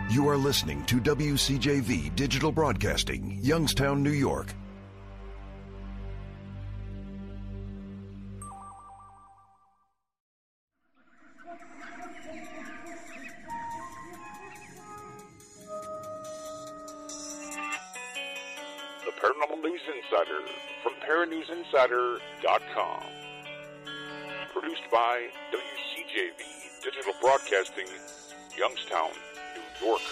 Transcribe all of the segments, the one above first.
You are listening to WCJV Digital Broadcasting, Youngstown, New York. The Paranormal News Insider from ParaNewsInsider.com. Produced by WCJV Digital Broadcasting, Youngstown, New York.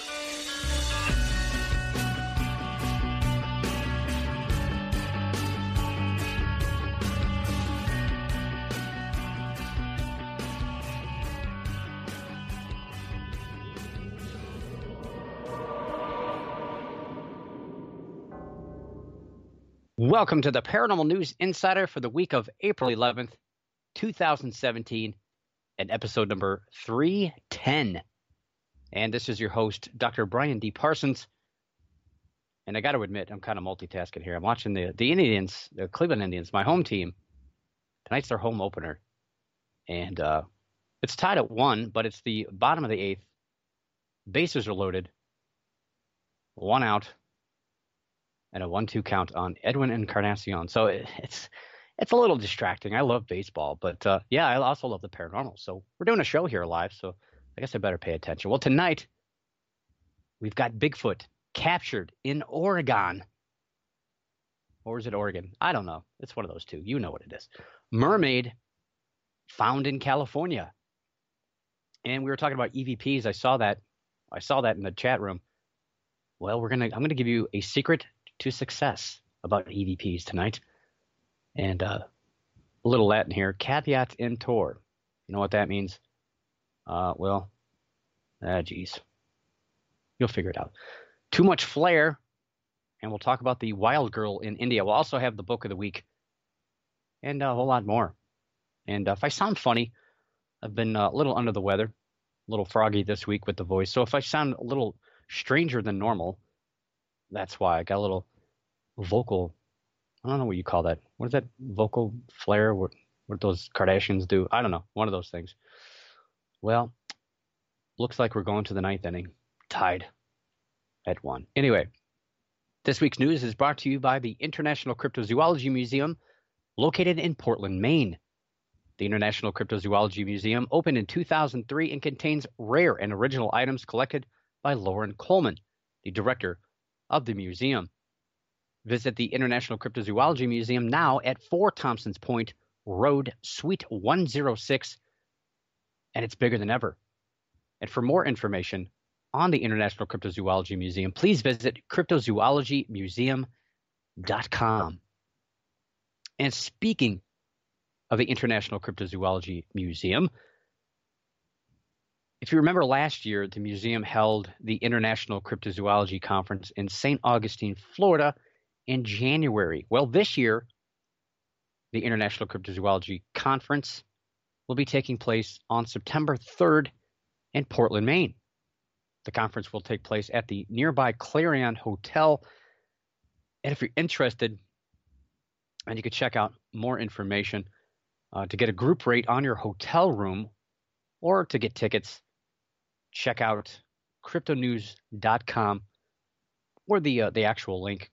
Welcome to the Paranormal News Insider for the week of April 11th, 2017, and episode number 310. And this is your host, Dr. Brian D. Parsons. And I got to admit, I'm kind of multitasking here. I'm watching the Indians, the Cleveland Indians, my home team. Tonight's their home opener. And it's tied at 1, but it's the bottom of the 8th. Bases are loaded. 1 out. And a 1-2 count on Edwin Encarnacion. So it's a little distracting. I love baseball, but yeah, I also love the paranormal. So we're doing a show here live, so I guess I better pay attention. Well, tonight we've got Bigfoot captured in Oregon. Or is it Oregon? I don't know. It's one of those two. You know what it is. Mermaid found in California. And we were talking about EVPs. I saw that in the chat room. Well, I'm going to give you a secret to success about EVPs tonight. And a little Latin here, caveat emptor. You know what that means? Geez. You'll figure it out. Too much flair, and we'll talk about the wild girl in India. We'll also have the book of the week and a whole lot more. And if I sound funny, I've been a little under the weather, a little froggy this week with the voice. So if I sound a little stranger than normal, that's why. I got a little vocal, I don't know what you call that. What is that? Vocal flair? What those Kardashians do? I don't know. One of those things. Well, looks like we're going to the 9th inning, tied at 1. Anyway, this week's news is brought to you by the International Cryptozoology Museum, located in Portland, Maine. The International Cryptozoology Museum opened in 2003 and contains rare and original items collected by Lauren Coleman, the director of the museum. Visit the International Cryptozoology Museum now at 4 Thompsons Point Road, Suite 106, and it's bigger than ever. And for more information on the International Cryptozoology Museum, please visit cryptozoologymuseum.com. And speaking of the International Cryptozoology Museum, if you remember last year, the museum held the International Cryptozoology Conference in St. Augustine, Florida in January. Well, this year, the International Cryptozoology Conference will be taking place on September 3rd in Portland, Maine. The conference will take place at the nearby Clarion Hotel. And if you're interested, and you can check out more information to get a group rate on your hotel room or to get tickets, check out cryptonews.com or the actual link,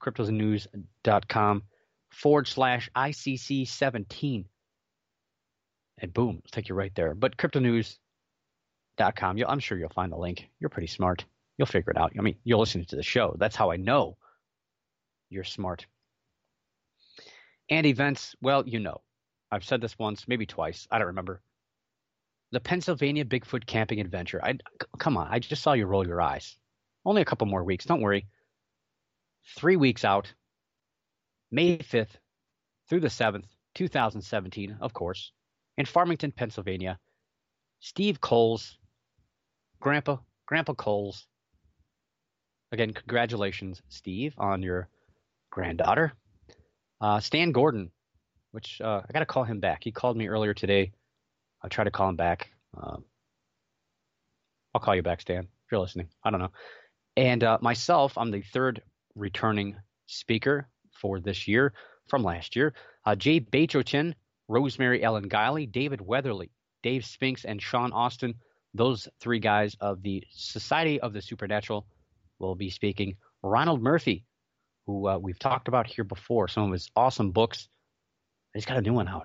cryptonews.com/ICC17. And boom, it'll take you right there. But cryptonews.com, I'm sure you'll find the link. You're pretty smart. You'll figure it out. I mean, you're listening to the show. That's how I know you're smart. And events, well, you know. I've said this once, maybe twice. I don't remember. The Pennsylvania Bigfoot Camping Adventure. Come on, I just saw you roll your eyes. Only a couple more weeks. Don't worry. 3 weeks out, May 5th through the 7th, 2017, of course, in Farmington, Pennsylvania. Steve Coles, Grandpa Coles. Again, congratulations, Steve, on your granddaughter. Stan Gordon, which I got to call him back. He called me earlier today. I'll try to call him back. I'll call you back, Stan, if you're listening. I don't know. And myself, I'm the third returning speaker for this year from last year. Jay Bajochin, Rosemary Ellen Guiley, David Weatherly, Dave Spinks, and Sean Austin Those three guys of the Society of the Supernatural will be speaking. Ronald Murphy, who we've talked about here before, some of his awesome books. He's got a new one out.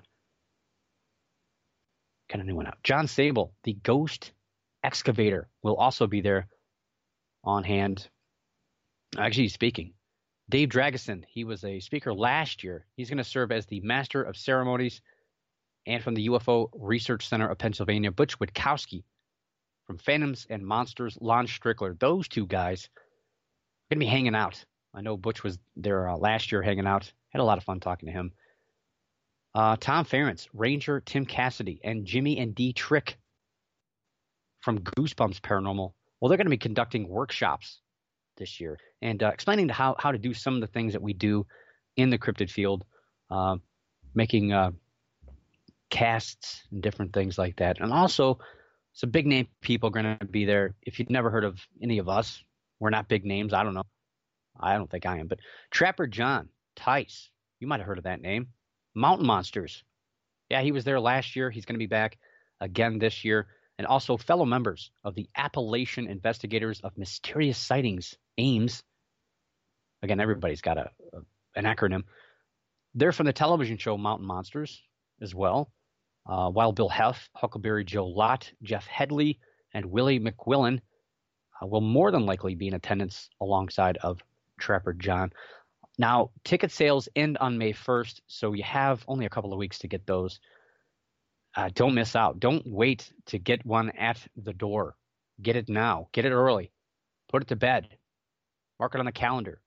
John Sable, the Ghost Excavator, will also be there on hand. Actually speaking. Dave Drageson, he was a speaker last year. He's going to serve as the Master of Ceremonies. And from the UFO Research Center of Pennsylvania, Butch Witkowski. From Phantoms and Monsters, Lon Strickler. Those two guys are going to be hanging out. I know Butch was there last year hanging out. Had a lot of fun talking to him. Tom Ferentz, Ranger Tim Cassidy, and Jimmy and Dee Trick from Goosebumps Paranormal. Well, they're going to be conducting workshops this year and explaining how to do some of the things that we do in the cryptid field, making casts and different things like that. And also, some big name people are going to be there. If you've never heard of any of us, we're not big names. I don't know. I don't think I am. But Trapper John Tice, you might have heard of that name. Mountain Monsters. Yeah, he was there last year. He's going to be back again this year. And also fellow members of the Appalachian Investigators of Mysterious Sightings, AIMS. Again, everybody's got an acronym. They're from the television show Mountain Monsters as well. Wild Bill Heff, Huckleberry Joe Lott, Jeff Headley, and Willie McQuillan will more than likely be in attendance alongside of Trapper John. Now, ticket sales end on May 1st, so you have only a couple of weeks to get those. Don't miss out. Don't wait to get one at the door. Get it now. Get it early. Put it to bed. Mark it on the calendar.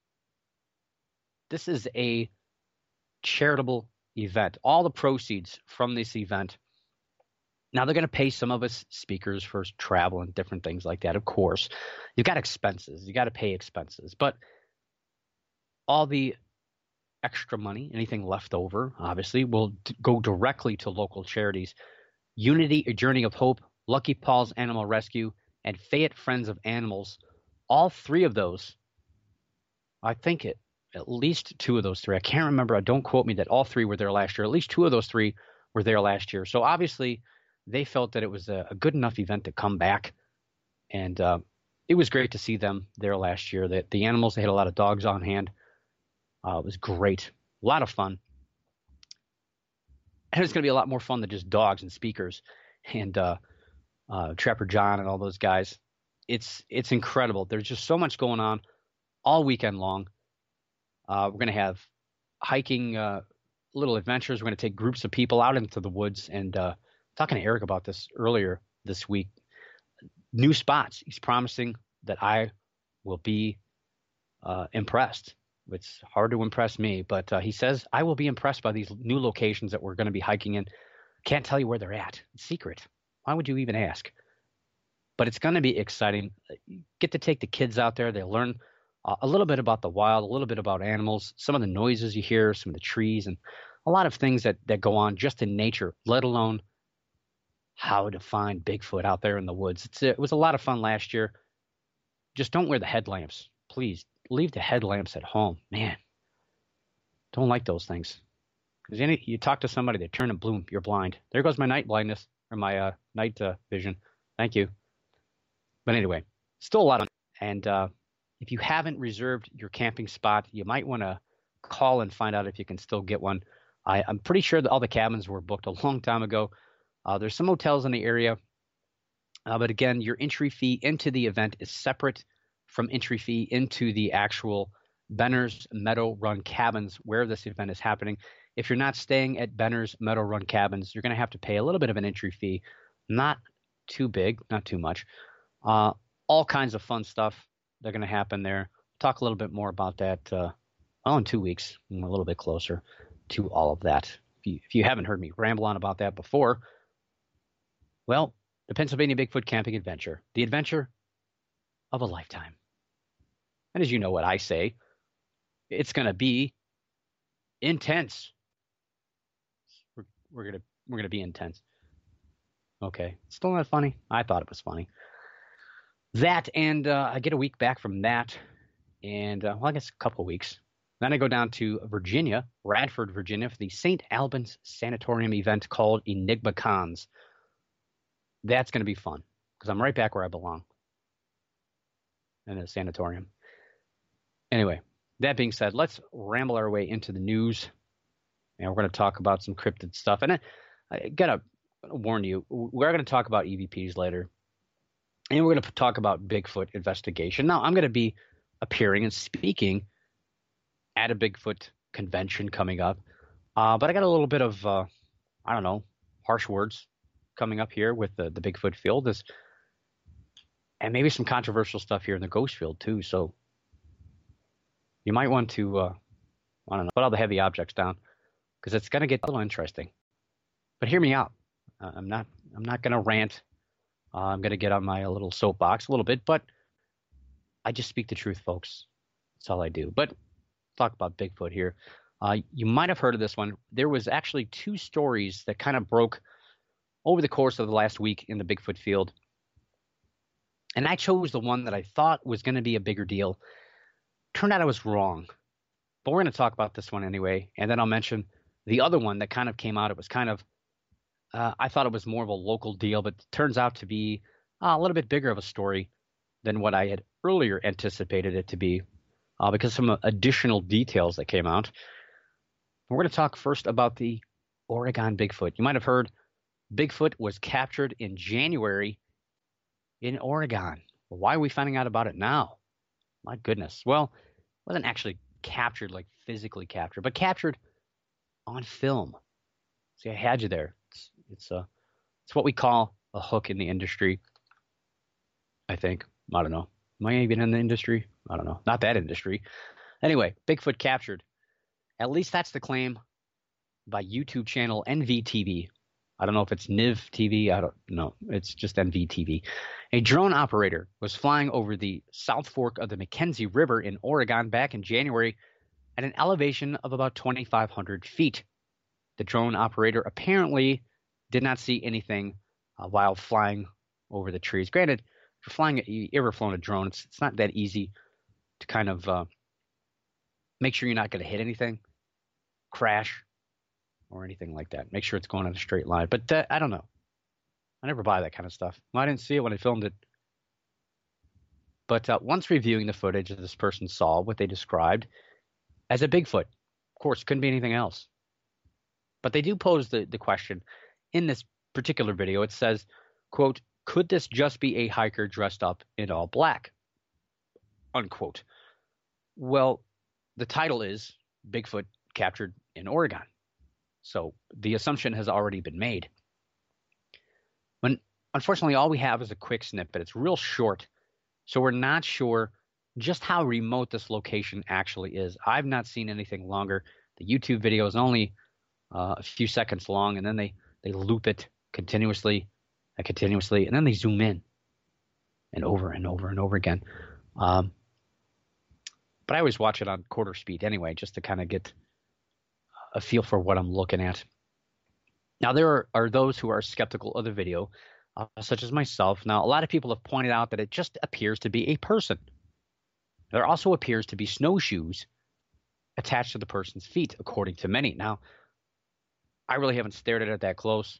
This is a charitable event. All the proceeds from this event. Now, they're going to pay some of us speakers for travel and different things like that, of course. You've got expenses. You got to pay expenses. But all the extra money, anything left over, obviously, will go directly to local charities. Unity, A Journey of Hope, Lucky Paul's Animal Rescue, and Fayette Friends of Animals. All three of those, I think at least two of those three. I can't remember. Don't quote me that all three were there last year. At least two of those three were there last year. So obviously, they felt that it was a good enough event to come back. And it was great to see them there last year. The animals, they had a lot of dogs on hand. It was great. A lot of fun. And it's going to be a lot more fun than just dogs and speakers and Trapper John and all those guys. It's incredible. There's just so much going on all weekend long. We're going to have hiking little adventures. We're going to take groups of people out into the woods. And talking to Eric about this earlier this week, new spots. He's promising that I will be impressed. It's hard to impress me, but he says I will be impressed by these new locations that we're going to be hiking in. Can't tell you where they're at. It's secret. Why would you even ask? But it's going to be exciting. You get to take the kids out there. They learn a little bit about the wild, a little bit about animals, some of the noises you hear, some of the trees, and a lot of things that go on just in nature, let alone how to find Bigfoot out there in the woods. It was a lot of fun last year. Just don't wear the headlamps, please. Leave the headlamps at home. Man, don't like those things. Because you talk to somebody, they turn and bloom, you're blind. There goes my night blindness, or my night vision. Thank you. But anyway, still a lot of fun. And if you haven't reserved your camping spot, you might want to call and find out if you can still get one. I'm pretty sure that all the cabins were booked a long time ago. There's some hotels in the area. But again, your entry fee into the event is separate from entry fee into the actual Benner's Meadow Run Cabins where this event is happening. If you're not staying at Benner's Meadow Run Cabins, you're going to have to pay a little bit of an entry fee. Not too big, not too much. All kinds of fun stuff that are going to happen there. Talk a little bit more about that in 2 weeks. I'm a little bit closer to all of that. If you haven't heard me ramble on about that before, well, the Pennsylvania Bigfoot Camping Adventure, the adventure of a lifetime. And as you know what I say, it's going to be intense. We're gonna be intense. Okay, still not funny? I thought it was funny. That and I get a week back from that, and I guess a couple of weeks. Then I go down to Virginia, Radford, Virginia, for the St. Albans Sanatorium event called Enigma Cons. That's going to be fun. because I'm right back where I belong, in a sanatorium. Anyway, that being said, let's ramble our way into the news, and we're going to talk about some cryptid stuff. And I got to warn you, we're going to talk about EVPs later, and we're going to talk about Bigfoot investigation. Now, I'm going to be appearing and speaking at a Bigfoot convention coming up, but I got a little bit of, harsh words coming up here with the Bigfoot field, and maybe some controversial stuff here in the ghost field too. So you might want to, put all the heavy objects down, because it's going to get a little interesting. But hear me out. I'm not going to rant. I'm going to get on my little soapbox a little bit, but I just speak the truth, folks. That's all I do. But talk about Bigfoot here. You might have heard of this one. There was actually 2 stories that kind of broke over the course of the last week in the Bigfoot field. And I chose the one that I thought was going to be a bigger deal. Turned out I was wrong. But we're going to talk about this one anyway. And then I'll mention the other one that kind of came out. It was kind of, I thought it was more of a local deal, but it turns out to be a little bit bigger of a story than what I had earlier anticipated it to be, because of some additional details that came out. We're going to talk first about the Oregon Bigfoot. You might have heard Bigfoot was captured in January in Oregon. Well, why are we finding out about it now? My goodness. Well, it wasn't actually captured, like physically captured, but captured on film. See, I had you there. It's what we call a hook in the industry, I think. I don't know. Am I even in the industry? I don't know. Not that industry. Anyway, Bigfoot captured. At least that's the claim by YouTube channel NVTV. I don't know if it's NIV TV. I don't know. It's just NVTV. A drone operator was flying over the South Fork of the McKenzie River in Oregon back in January at an elevation of about 2,500 feet. The drone operator apparently did not see anything while flying over the trees. Granted, if you're flying, you ever flown a drone, it's not that easy to kind of make sure you're not going to hit anything, crash, or anything like that. Make sure it's going on a straight line. But I don't know. I never buy that kind of stuff. Well, I didn't see it when I filmed it. But once reviewing the footage, this person saw what they described as a Bigfoot. Of course, couldn't be anything else. But they do pose the question in this particular video. It says, quote, "Could this just be a hiker dressed up in all black?" Unquote. Well, the title is Bigfoot Captured in Oregon. So the assumption has already been made. When unfortunately all we have is a quick snippet. It's real short. So we're not sure just how remote this location actually is. I've not seen anything longer. The YouTube video is only a few seconds long, and then they loop it continuously, and then they zoom in and over and over and over again. But I always watch it on quarter speed anyway, just to kind of get a feel for what I'm looking at. Now, there are those who are skeptical of the video, such as myself. Now, a lot of people have pointed out that it just appears to be a person. There also appears to be snowshoes attached to the person's feet, according to many. Now, I really haven't stared at it that close.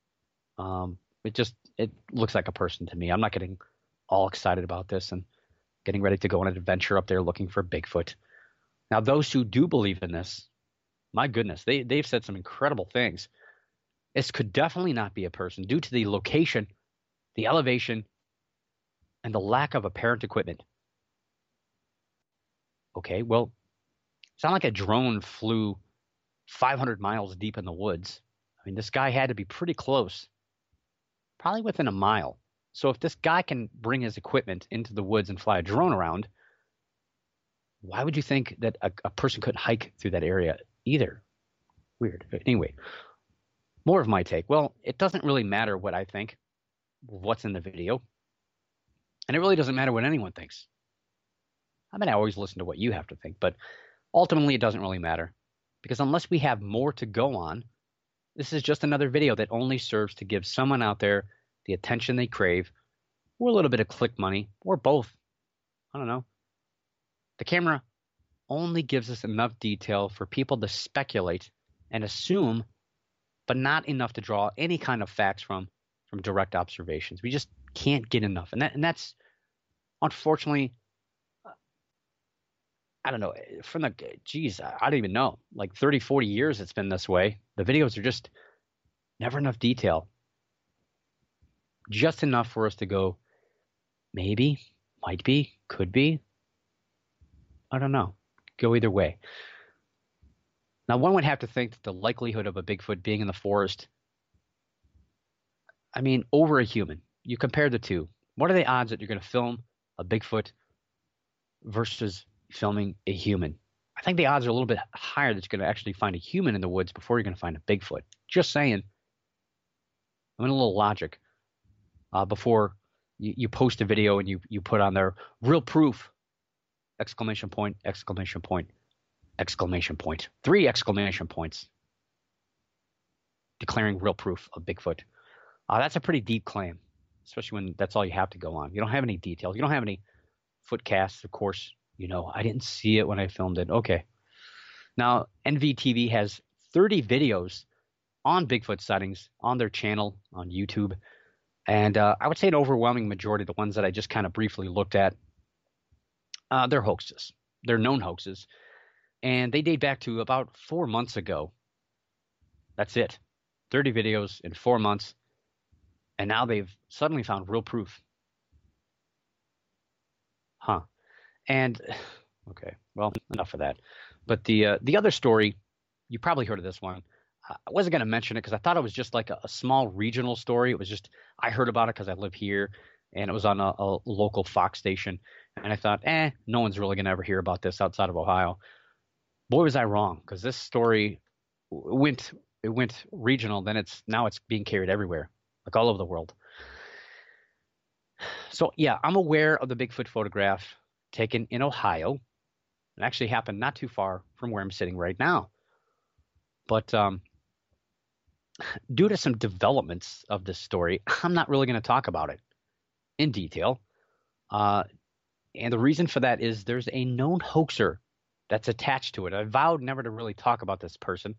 It looks like a person to me. I'm not getting all excited about this and getting ready to go on an adventure up there looking for Bigfoot. Now, those who do believe in this, my goodness, they've said some incredible things. This could definitely not be a person due to the location, the elevation, and the lack of apparent equipment. Okay, well, it's not like a drone flew 500 miles deep in the woods. I mean, this guy had to be pretty close, probably within a mile. So if this guy can bring his equipment into the woods and fly a drone around, why would you think that a person couldn't hike through that area either? Weird. Anyway, more of my take. Well, it doesn't really matter what I think, what's in the video. And it really doesn't matter what anyone thinks. I mean, I always listen to what you have to think, but ultimately it doesn't really matter. Because unless we have more to go on, this is just another video that only serves to give someone out there the attention they crave, or a little bit of click money, or both. I don't know. The camera only gives us enough detail for people to speculate and assume, but not enough to draw any kind of facts from direct observations. We just can't get enough. And that's unfortunately, I don't know, from the, geez, I don't even know, like 30, 40 years it's been this way. The videos are just never enough detail. Just enough for us to go, maybe, might be, could be. I don't know. Go either way. Now, one would have to think that the likelihood of a Bigfoot being in the forest, I mean, over a human. You compare the two. What are the odds that you're going to film a Bigfoot versus filming a human? I think the odds are a little bit higher that you're going to actually find a human in the woods before you're going to find a Bigfoot. Just saying. I mean, a little logic. Before you post a video and you put on there, real proof, exclamation point, exclamation point, exclamation point. 3 exclamation points. Declaring real proof of Bigfoot. That's a pretty deep claim, especially when that's all you have to go on. You don't have any details. You don't have any foot casts, of course. You know, I didn't see it when I filmed it. Okay. Now, NVTV has 30 videos on Bigfoot sightings on their channel on YouTube. And I would say an overwhelming majority of the ones that I just kind of briefly looked at, they're hoaxes. They're known hoaxes. And they date back to about 4 months ago. That's it. 30 videos in 4 months. And now they've suddenly found real proof. Huh. And, okay, well, enough of that. But the other story, you probably heard of this one. I wasn't going to mention it because I thought it was just like a small regional story. It was just, I heard about it because I live here, and it was on a local Fox station. And I thought, no one's really going to ever hear about this outside of Ohio. Boy, was I wrong, because this story went regional. Then now it's being carried everywhere, like all over the world. So, yeah, I'm aware of the Bigfoot photograph taken in Ohio. It actually happened not too far from where I'm sitting right now. But due to some developments of this story, I'm not really going to talk about it in detail. And the reason for that is there's a known hoaxer that's attached to it. I vowed never to really talk about this person.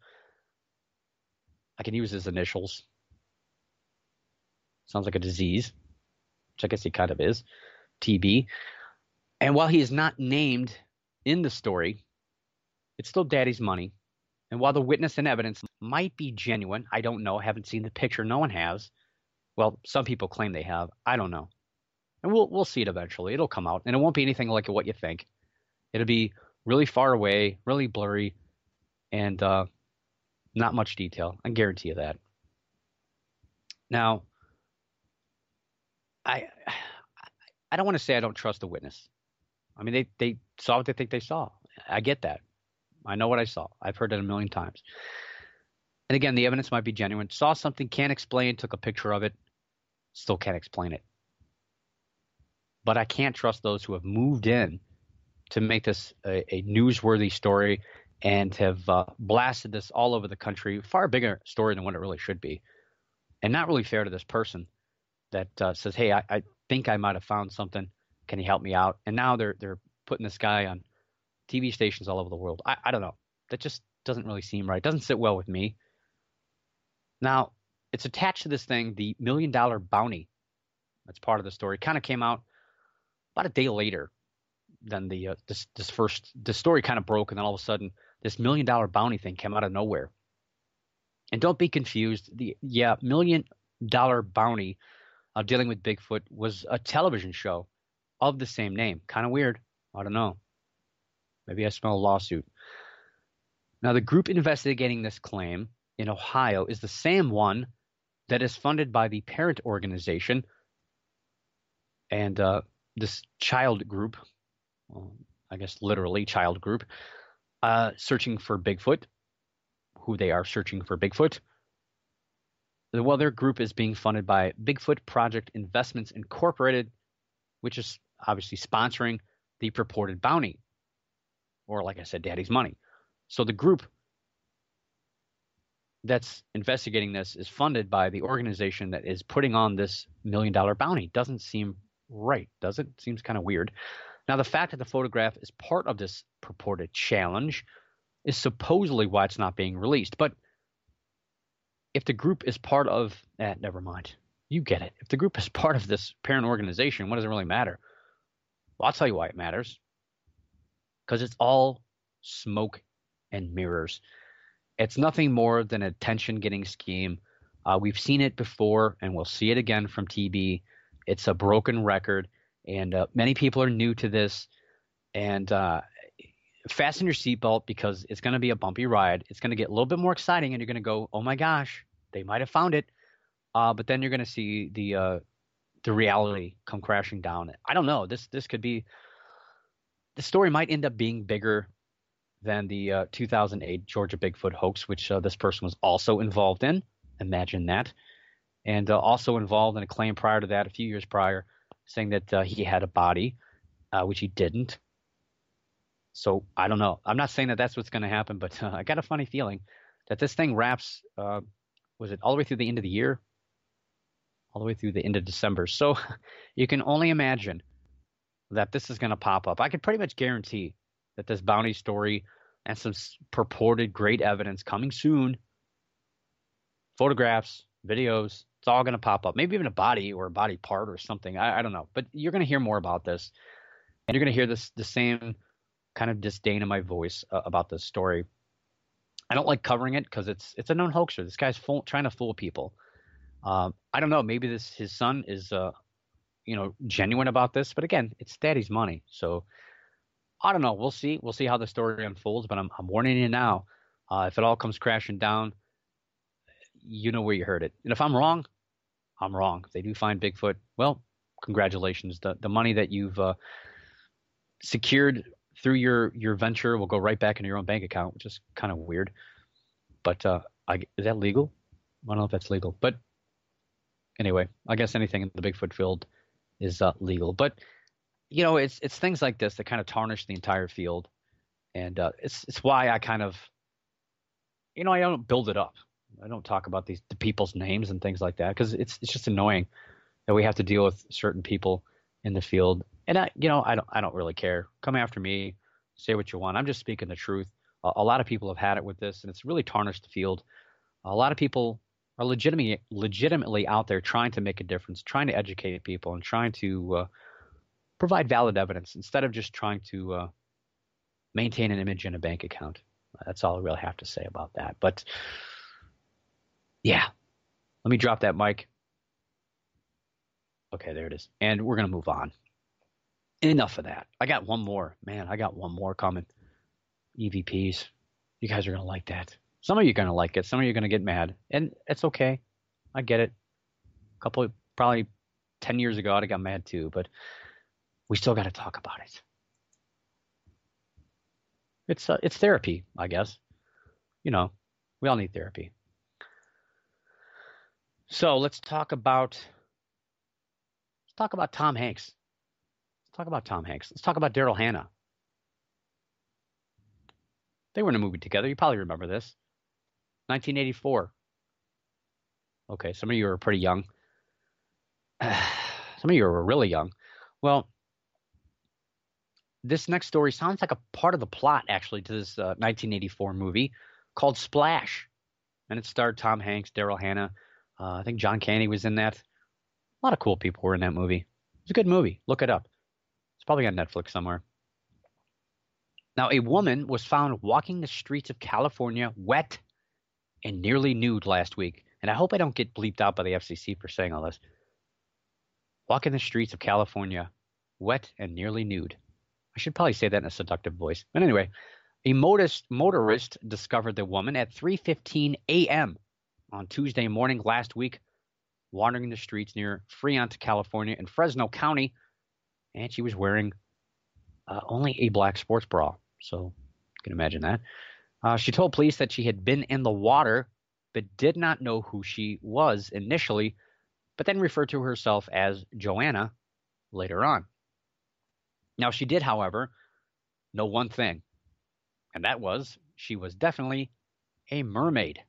I can use his initials. Sounds like a disease, which I guess he kind of is, TB. And while he is not named in the story, it's still Daddy's money. And while the witness and evidence might be genuine, I don't know. I haven't seen the picture. No one has. Well, some people claim they have. I don't know. And we'll see it eventually. It'll come out. And it won't be anything like what you think. It'll be really far away, really blurry, and not much detail. I guarantee you that. Now, I don't want to say I don't trust the witness. I mean, they saw what they think they saw. I get that. I know what I saw. I've heard it a million times. And again, the evidence might be genuine. Saw something, can't explain, took a picture of it, still can't explain it. But I can't trust those who have moved in to make this a newsworthy story and have blasted this all over the country. Far bigger story than what it really should be. And not really fair to this person that says, hey, I think I might have found something. Can you help me out? And now they're putting this guy on TV stations all over the world. I don't know. That just doesn't really seem right. It doesn't sit well with me. Now, it's attached to this thing, the $1 million bounty. That's part of the story. Kind of came out about a day later than this story kind of broke, and then all of a sudden, this $1 million bounty thing came out of nowhere. And don't be confused. The $1 million bounty dealing with Bigfoot was a television show of the same name. Kind of weird. I don't know. Maybe I smell a lawsuit. Now, the group investigating this claim in Ohio is the same one that is funded by the parent organization and this child group, well, I guess literally child group, searching for Bigfoot, who they are searching for Bigfoot. Well, their group is being funded by Bigfoot Project Investments Incorporated, which is obviously sponsoring the purported bounty. Or, like I said, Daddy's money. So the group that's investigating this is funded by the organization that is putting on this $1 million bounty. Doesn't seem right, does it? Seems kind of weird. Now, the fact that the photograph is part of this purported challenge is supposedly why it's not being released. But if the group is part of never mind. You get it. If the group is part of this parent organization, what does it really matter? Well, I'll tell you why it matters. Because it's all smoke and mirrors. It's nothing more than a attention-getting scheme. We've seen it before, and we'll see it again from TB. It's a broken record, and many people are new to this. And fasten your seatbelt because it's going to be a bumpy ride. It's going to get a little bit more exciting, and you're going to go, oh, my gosh, they might have found it. But then you're going to see the reality come crashing down. I don't know. This could be – the story might end up being bigger than the 2008 Georgia Bigfoot hoax, which this person was also involved in. Imagine that. And also involved in a claim prior to that, a few years prior, saying that he had a body, which he didn't. So I don't know. I'm not saying that that's what's going to happen, but I got a funny feeling that this thing wraps, was it all the way through the end of the year? All the way through the end of December. So you can only imagine that this is going to pop up. I could pretty much guarantee that this bounty story and some purported great evidence coming soon, photographs, videos, it's all going to pop up. Maybe even a body or a body part or something. I don't know. But you're going to hear more about this. And you're going to hear the same kind of disdain in my voice about this story. I don't like covering it because it's a known hoaxer. This guy's trying to fool people. I don't know. Maybe his son is, genuine about this. But again, it's daddy's money. So I don't know. We'll see. We'll see how the story unfolds. But I'm warning you now. If it all comes crashing down, you know where you heard it. And if I'm wrong, I'm wrong. If they do find Bigfoot, well, congratulations. The money that you've secured through your venture will go right back into your own bank account, which is kind of weird. But is that legal? I don't know if that's legal. But anyway, I guess anything in the Bigfoot field is legal. But, it's things like this that kind of tarnish the entire field. And it's why I kind of, I don't build it up. I don't talk about the people's names and things like that because it's just annoying that we have to deal with certain people in the field. And I don't really care. Come after me, say what you want. I'm just speaking the truth. A lot of people have had it with this, and it's really tarnished the field. A lot of people are legitimately out there trying to make a difference, trying to educate people, and trying to provide valid evidence instead of just trying to maintain an image in a bank account. That's all I really have to say about that. But yeah, let me drop that mic. Okay, there it is. And we're going to move on. Enough of that. I got one more. Man, I got one more coming. EVPs. You guys are going to like that. Some of you are going to like it. Some of you are going to get mad. And it's okay. I get it. Probably 10 years ago, I'd have got mad too. But we still got to talk about it. It's therapy, I guess. We all need therapy. So let's talk about Tom Hanks. Let's talk about Tom Hanks. Let's talk about Daryl Hannah. They were in a movie together. You probably remember this. 1984. Okay, some of you are pretty young. Some of you are really young. Well, this next story sounds like a part of the plot, actually, to this 1984 movie called Splash. And it starred Tom Hanks, Daryl Hannah. I think John Candy was in that. A lot of cool people were in that movie. It was a good movie. Look it up. It's probably on Netflix somewhere. Now, a woman was found walking the streets of California wet and nearly nude last week. And I hope I don't get bleeped out by the FCC for saying all this. Walking the streets of California wet and nearly nude. I should probably say that in a seductive voice. But anyway, a motorist discovered the woman at 3:15 a.m. on Tuesday morning last week, wandering the streets near Fremont, California, in Fresno County, and she was wearing only a black sports bra. So you can imagine that. She told police that she had been in the water, but did not know who she was initially, but then referred to herself as Joanna later on. Now, she did, however, know one thing, and that was she was definitely a mermaid.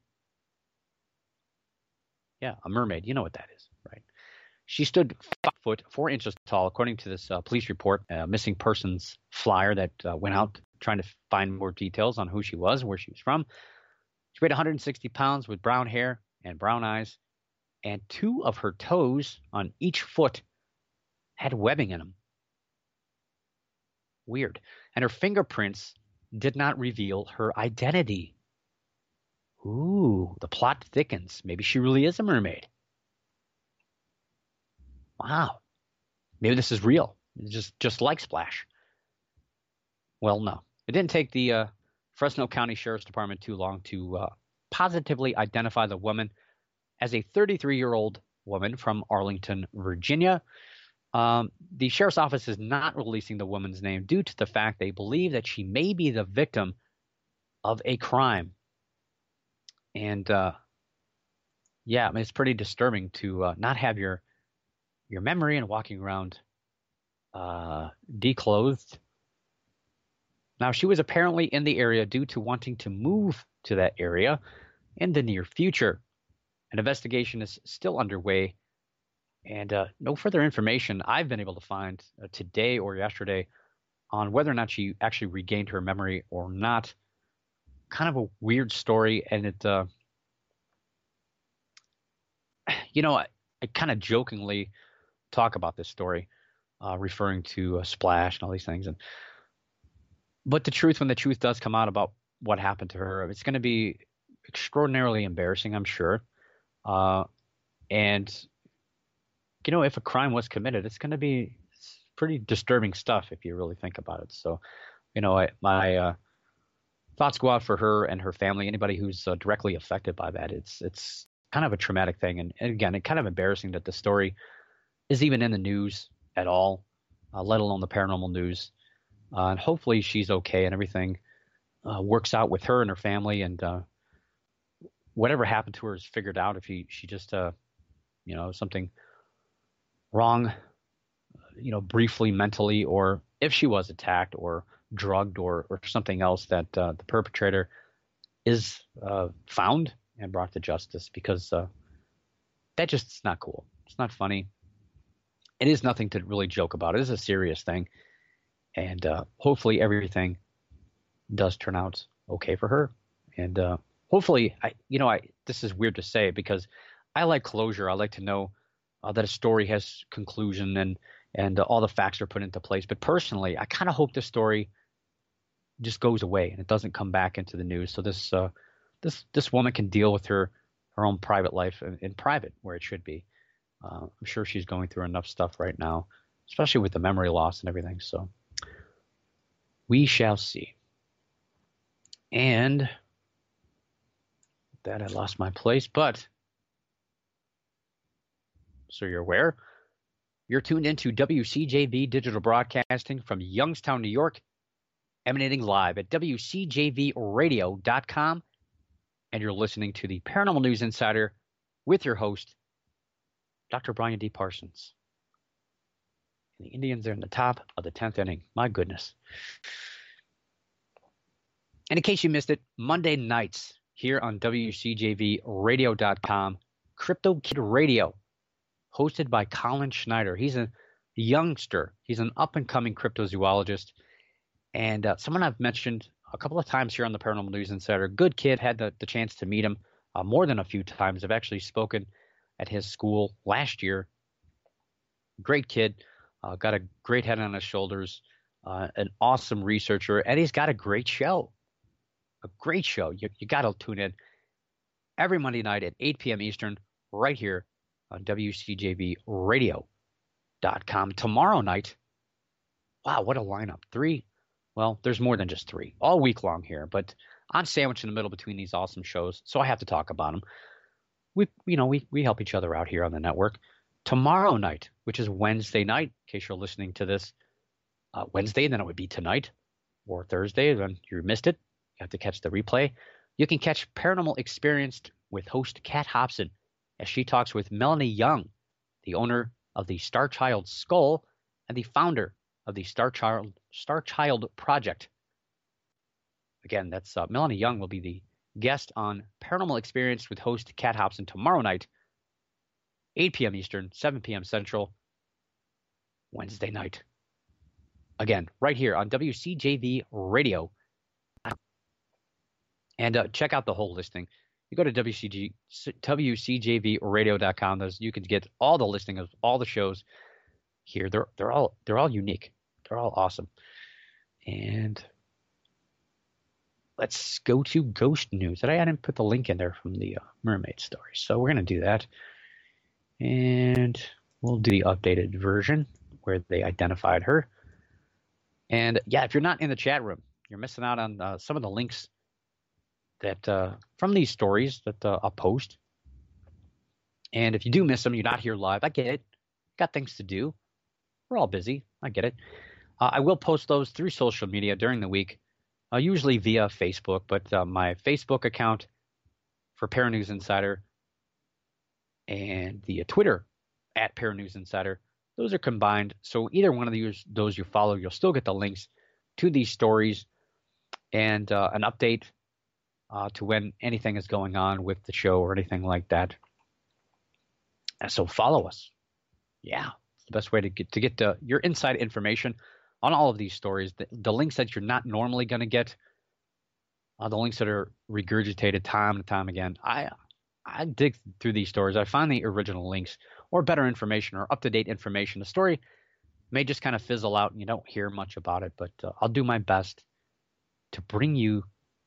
Yeah, a mermaid. You know what that is, right? She stood 5 foot 4 inches tall, according to this police report, missing persons flyer that went out trying to find more details on who she was, where she was from. She weighed 160 pounds with brown hair and brown eyes. and 2 of her toes on each foot had webbing in them. Weird. And her fingerprints did not reveal her identity. Ooh, the plot thickens. Maybe she really is a mermaid. Wow. Maybe this is real. Just like Splash. Well, no. It didn't take the Fresno County Sheriff's Department too long to positively identify the woman as a 33-year-old woman from Arlington, Virginia. The sheriff's office is not releasing the woman's name due to the fact they believe that she may be the victim of a crime. And yeah, I mean, it's pretty disturbing to not have your memory and walking around declothed. Now, she was apparently in the area due to wanting to move to that area in the near future. An investigation is still underway, and no further information I've been able to find today or yesterday on whether or not she actually regained her memory or not. Kind of a weird story, and it, I kind of jokingly talk about this story, referring to Splash and all these things. But the truth, when the truth does come out about what happened to her, it's going to be extraordinarily embarrassing, I'm sure. And, if a crime was committed, it's going to be pretty disturbing stuff if you really think about it. So, my thoughts go out for her and her family, anybody who's directly affected by that. It's kind of a traumatic thing. And again, it's kind of embarrassing that the story is even in the news at all, let alone the paranormal news. And hopefully she's okay and everything works out with her and her family, and whatever happened to her is figured out. If she just, something wrong, briefly mentally, or if she was attacked or drugged or something else, that the perpetrator is found and brought to justice, because that just is not cool. It's not funny. It is nothing to really joke about. It is a serious thing. And hopefully everything does turn out okay for her. And hopefully, this is weird to say because I like closure. I like to know that a story has conclusion and all the facts are put into place. But personally, I kind of hope the story just goes away and it doesn't come back into the news. So this woman can deal with her own private life in private, where it should be. I'm sure she's going through enough stuff right now, especially with the memory loss and everything. So we shall see. And that I lost my place, but so you're aware, you're tuned into WCJV Digital Broadcasting from Youngstown, New York, emanating live at WCJVradio.com. And you're listening to the Paranormal News Insider with your host, Dr. Brian D. Parsons. And the Indians are in the top of the 10th inning. My goodness. And in case you missed it, Monday nights here on WCJVradio.com, Crypto Kid Radio, hosted by Colin Schneider. He's a youngster. He's an up-and-coming cryptozoologist. And someone I've mentioned a couple of times here on the Paranormal News Insider. Good kid. Had the chance to meet him more than a few times. I've actually spoken at his school last year. Great kid. Got a great head on his shoulders. An awesome researcher. And he's got a great show. A great show. You got to tune in every Monday night at 8 p.m. Eastern right here on WCJVradio.com. Tomorrow night, wow, what a lineup. 3. Well, there's more than just 3. All week long here, but I'm sandwiched in the middle between these awesome shows, so I have to talk about them. We help each other out here on the network. Tomorrow night, which is Wednesday night, in case you're listening to this Wednesday, then it would be tonight, or Thursday, then you missed it. You have to catch the replay. You can catch Paranormal Experienced with host Kat Hobson as she talks with Melanie Young, the owner of the Star Child Skull and the founder of the Star Child Project. Again, that's Melanie Young will be the guest on Paranormal Experience with host Kat Hobson tomorrow night, 8 p.m. Eastern, 7 p.m. Central, Wednesday night. Again, right here on WCJV Radio. And check out the whole listing. you go to WCJVradio.com. You can get all the listing of all the shows here. They're all unique. They're all awesome. And let's go to Ghost News. I didn't put the link in there from the mermaid story, so we're going to do that. And we'll do the updated version where they identified her. And yeah, if you're not in the chat room, you're missing out on some of the links that from these stories that I'll post. And if you do miss them, you're not here live. I get it. Got things to do. We're all busy. I get it. I will post those through social media during the week, usually via Facebook. But my Facebook account for Paranews Insider and the Twitter at Paranews Insider, those are combined. So either one of those you follow, you'll still get the links to these stories and an update to when anything is going on with the show or anything like that. And so follow us. Yeah, it's the best way to get your inside information on all of these stories. The links that you're not normally going to get, the links that are regurgitated time and time again. I dig through these stories. I find the original links or better information or up-to-date information. The story may just kind of fizzle out and you don't hear much about it, but I'll do my best to bring you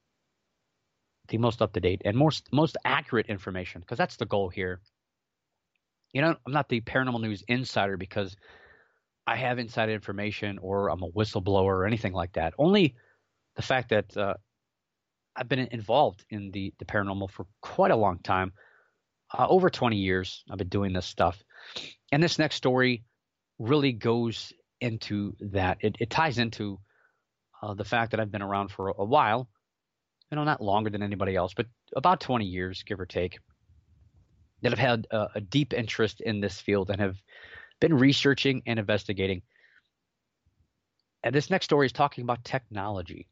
the most up-to-date and most accurate information, because that's the goal here. You know, I'm not the Paranormal News Insider because I have inside information or I'm a whistleblower or anything like that. Only the fact that I've been involved in the paranormal for quite a long time. Over 20 years I've been doing this stuff. And this next story really goes into that. It ties into the fact that I've been around for a while. You know, not longer than anybody else, but about 20 years, give or take, that have had a deep interest in this field and have been researching and investigating. And this next story is talking about technology.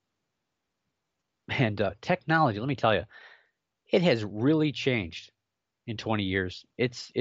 And technology, let me tell you, it has really changed in 20 years. It's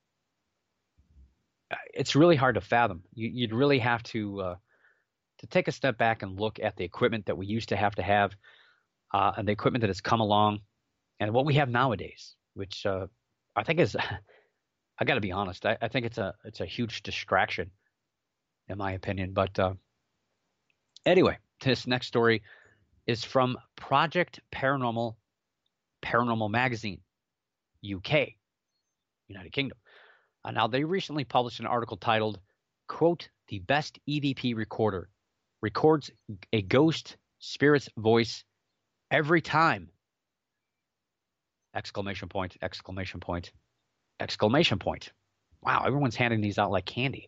really hard to fathom. You'd really have to take a step back and look at the equipment that we used to have and the equipment that has come along and what we have nowadays, which I think is, I got to be honest, I think it's a huge distraction in my opinion. But anyway, this next story is from Project Paranormal Magazine, UK, United Kingdom. Now, they recently published an article titled, quote, "The best EVP recorder records a ghost spirit's voice every time!" Exclamation point, exclamation point, exclamation point. Wow, everyone's handing these out like candy.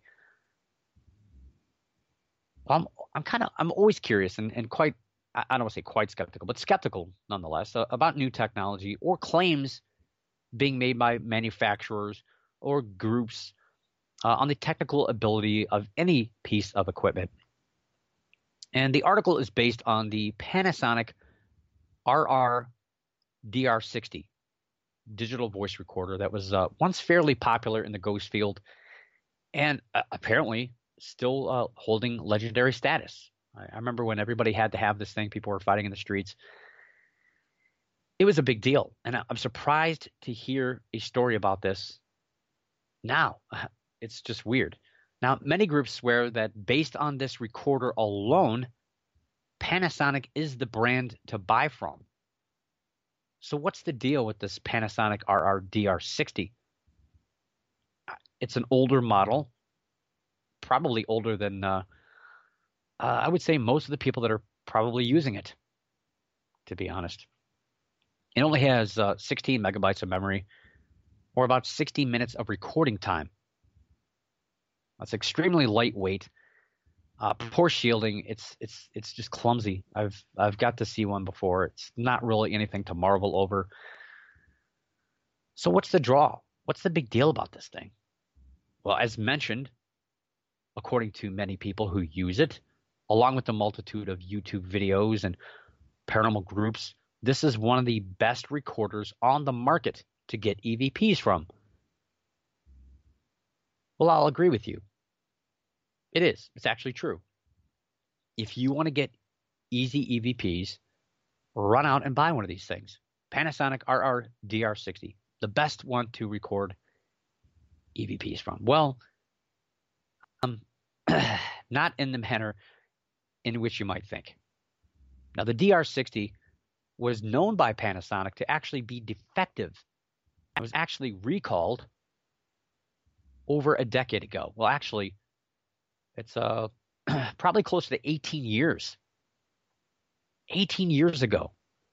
I'm always curious and quite, I don't want to say quite skeptical, but skeptical nonetheless about new technology or claims being made by manufacturers or groups on the technical ability of any piece of equipment. And the article is based on the Panasonic RR-DR60 digital voice recorder that was once fairly popular in the ghost field and apparently still holding legendary status. I remember when everybody had to have this thing, people were fighting in the streets. It was a big deal. And I'm surprised to hear a story about this now. It's just weird. Now, many groups swear that based on this recorder alone, Panasonic is the brand to buy from. So what's the deal with this Panasonic RR-DR60? It's an older model, probably older than I would say most of the people that are probably using it, to be honest. It only has 16 megabytes of memory or about 60 minutes of recording time. That's extremely lightweight. Poor shielding. It's just clumsy. I've got to see one before. It's not really anything to marvel over. So what's the draw? What's the big deal about this thing? Well, as mentioned, according to many people who use it, along with the multitude of YouTube videos and paranormal groups, this is one of the best recorders on the market to get EVPs from. Well, I'll agree with you. It is. It's actually true. If you want to get easy EVPs, run out and buy one of these things. Panasonic RR-DR60, the best one to record EVPs from. Well, not in the manner in which you might think. Now, the DR60 was known by Panasonic to actually be defective. It was actually recalled over a decade ago. Well, actually, it's probably closer to 18 years. 18 years ago.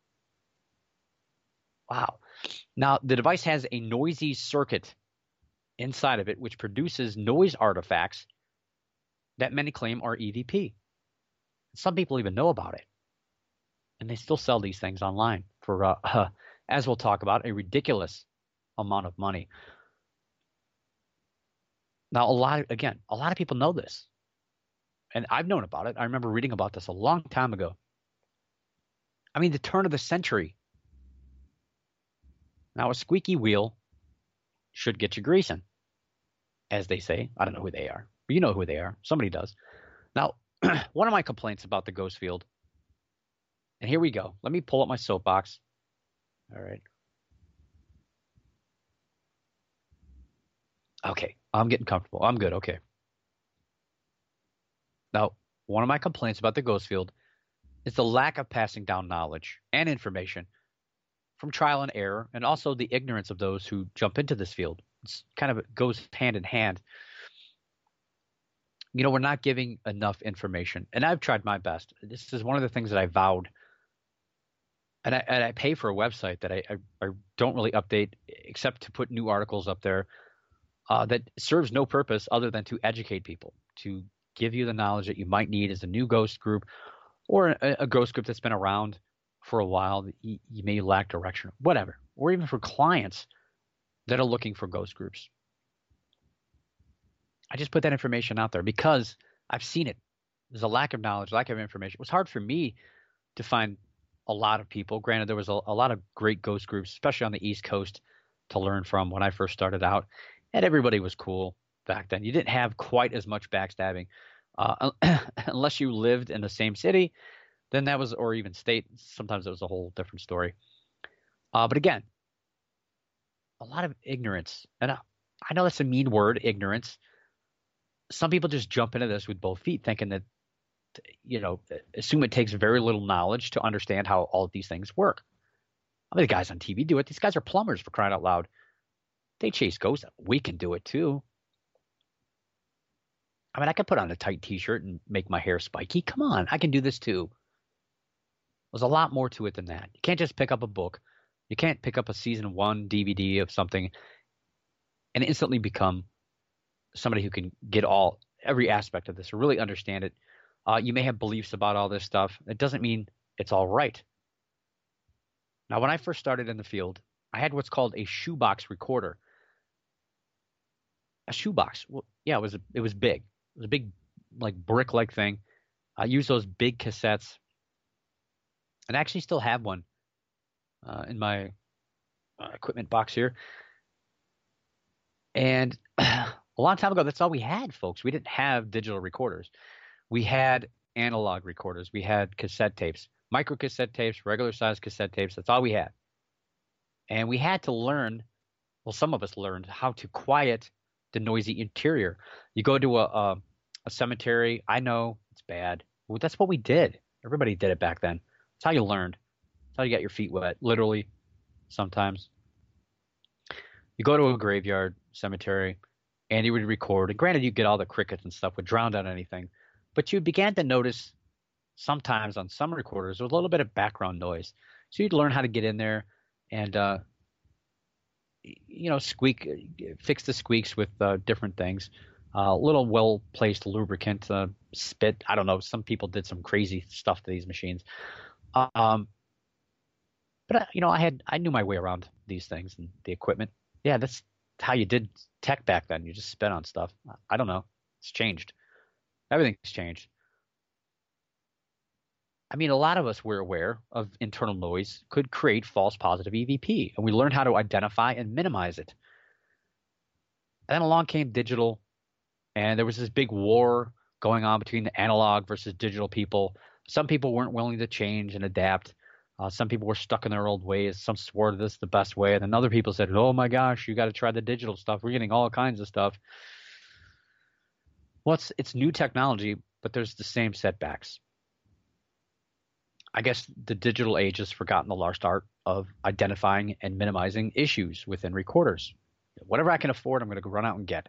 Wow. Now, the device has a noisy circuit inside of it, which produces noise artifacts that many claim are EVP. Some people even know about it. And they still sell these things online for, as we'll talk about, a ridiculous amount of money. Now, a lot of people know this. And I've known about it. I remember reading about this a long time ago. I mean, the turn of the century. Now, a squeaky wheel should get you greasing, as they say. I don't know who they are, but you know who they are. Somebody does. Now, one of my complaints about the Ghost Field, and here we go. Let me pull up my soapbox. All right. Okay, I'm getting comfortable. I'm good. Okay. Now, one of my complaints about the Ghost Field is the lack of passing down knowledge and information from trial and error, and also the ignorance of those who jump into this field. It's kind of goes hand in hand. You know, we're not giving enough information, and I've tried my best. This is one of the things that I vowed, and I pay for a website that I don't really update except to put new articles up there that serves no purpose other than to educate people, to give you the knowledge that you might need as a new ghost group or a ghost group that's been around for a while that you may lack direction, whatever, or even for clients that are looking for ghost groups. I just put that information out there because I've seen it. There's a lack of knowledge, lack of information. It was hard for me to find a lot of people. Granted, there was a lot of great ghost groups, especially on the East Coast, to learn from when I first started out. And everybody was cool back then. You didn't have quite as much backstabbing. Unless you lived in the same city, then that was, or even state, sometimes it was a whole different story. But again, a lot of ignorance. And I know that's a mean word, ignorance. Some people just jump into this with both feet thinking that, you know, assume it takes very little knowledge to understand how all of these things work. I mean, the guys on TV do it. These guys are plumbers, for crying out loud. They chase ghosts. We can do it too. I mean, I could put on a tight t-shirt and make my hair spiky. Come on, I can do this too. There's a lot more to it than that. You can't just pick up a book. You can't pick up a season 1 DVD of something and instantly become somebody who can get every aspect of this or really understand it. You may have beliefs about all this stuff. It doesn't mean it's all right. Now, when I first started in the field, I had what's called a shoebox recorder. A shoebox. Well, yeah, it was big. It was a big, like, brick-like thing. I used those big cassettes. And I actually still have one in my equipment box here. And a long time ago, that's all we had, folks. We didn't have digital recorders. We had analog recorders. We had cassette tapes, micro cassette tapes, regular size cassette tapes. That's all we had. And we had to learn, well, some of us learned how to quiet the noisy interior. You go to a cemetery. I know it's bad. Well, that's what we did. Everybody did it back then. That's how you learned. That's how you got your feet wet, literally, sometimes. You go to a graveyard, cemetery, and you would record. And granted, you get all the crickets and stuff would drown out anything. But you began to notice sometimes on some recorders there was a little bit of background noise. So you'd learn how to get in there and fix the squeaks with different things. A little well-placed lubricant, spit. I don't know. Some people did some crazy stuff to these machines. But I knew my way around these things and the equipment. Yeah, that's how you did tech back then. You just spit on stuff. I don't know. It's changed. Everything's changed. I mean, a lot of us were aware of internal noise could create false positive EVP, and we learned how to identify and minimize it. And then along came digital, and there was this big war going on between the analog versus digital people. Some people weren't willing to change and adapt. Some people were stuck in their old ways. Some swore this is the best way. And then other people said, oh my gosh, you got to try the digital stuff. We're getting all kinds of stuff. Well, it's new technology, but there's the same setbacks. I guess the digital age has forgotten the lost art of identifying and minimizing issues within recorders. Whatever I can afford, I'm going to go run out and get.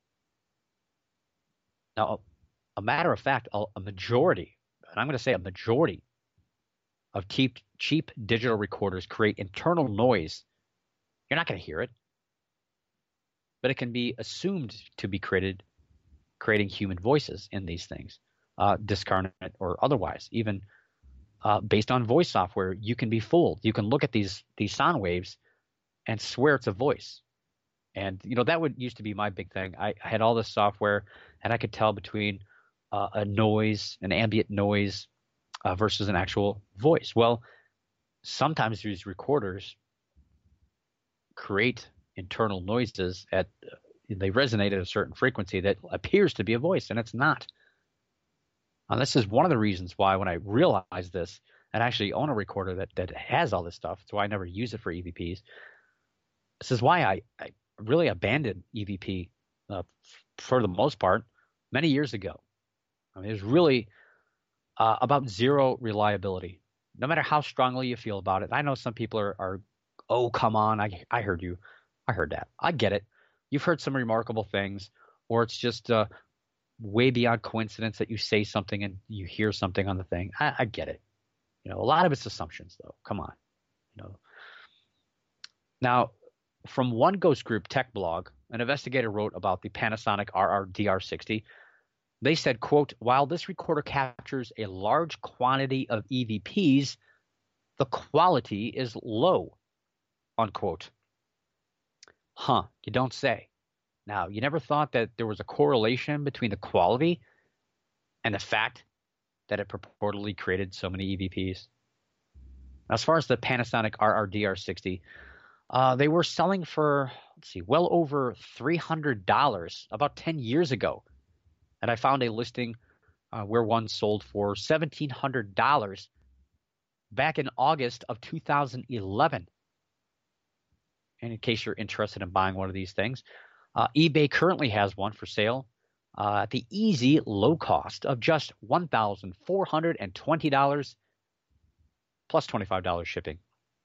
Now, a matter of fact, a majority, and I'm going to say a majority of cheap digital recorders create internal noise. You're not going to hear it, but it can be assumed to be creating human voices in these things, discarnate or otherwise. Even based on voice software, you can be fooled. You can look at these sound waves and swear it's a voice. And, that used to be my big thing. I had all this software, and I could tell between a noise, an ambient noise, versus an actual voice. Well, sometimes these recorders create internal noises they resonate at a certain frequency that appears to be a voice, and it's not. And this is one of the reasons why when I realized this, and I actually own a recorder that has all this stuff, so I never use it for EVPs. This is why I really abandoned EVP for the most part many years ago. I mean, it was really about zero reliability, no matter how strongly you feel about it. I know some people are oh, come on, I heard you. I heard that. I get it. You've heard some remarkable things, or it's just way beyond coincidence that you say something and you hear something on the thing. I get it. A lot of it's assumptions, though. Come on. Now, from One Ghost Group Tech Blog, an investigator wrote about the Panasonic RR-DR60. They said, quote, while this recorder captures a large quantity of EVPs, the quality is low, unquote. Huh, you don't say. Now, you never thought that there was a correlation between the quality and the fact that it purportedly created so many EVPs? As far as the Panasonic RR-DR60, they were selling for, well over $300 about 10 years ago. And I found a listing where one sold for $1,700 back in August of 2011. And in case you're interested in buying one of these things, eBay currently has one for sale at the easy low cost of just $1,420 plus $25 shipping.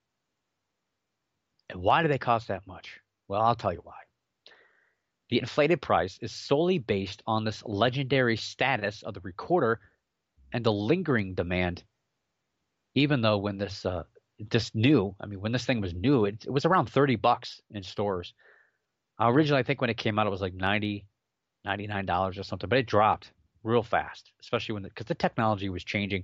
And why do they cost that much? Well, I'll tell you why. The inflated price is solely based on this legendary status of the recorder and the lingering demand. Even though when this when this thing was new, it was around $30 in stores. Originally, I think when it came out, it was like $99 or something, but it dropped real fast, especially because the technology was changing.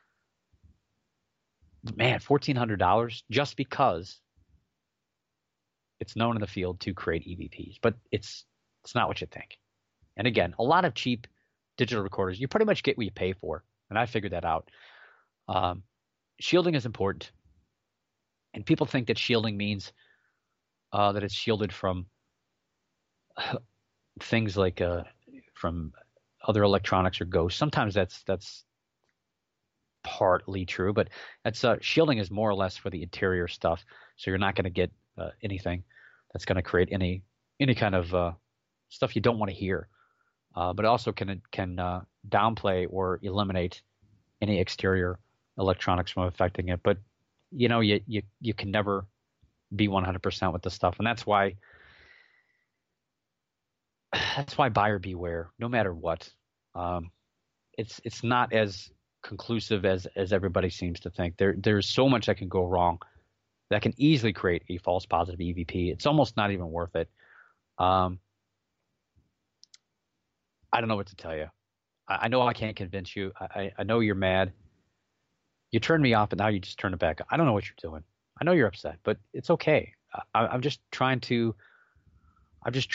Man, $1,400 just because it's known in the field to create EVPs, but it's not what you think. And again, a lot of cheap digital recorders, you pretty much get what you pay for, and I figured that out. Shielding is important, and people think that shielding means that it's shielded from things like from other electronics or ghosts. Sometimes that's partly true, but that's shielding is more or less for the interior stuff, so you're not going to get anything that's going to create any kind of stuff you don't want to hear, but it also can downplay or eliminate any exterior electronics from affecting it. But you can never be 100% with this stuff, and that's why buyer beware. No matter what, it's not as conclusive as everybody seems to think. There's so much that can go wrong that can easily create a false positive EVP. It's almost not even worth it. I don't know what to tell you. I know I can't convince you. I know you're mad. You turned me off, but now you just turn it back. I don't know what you're doing. I know you're upset, but it's okay. I'm just trying to. It's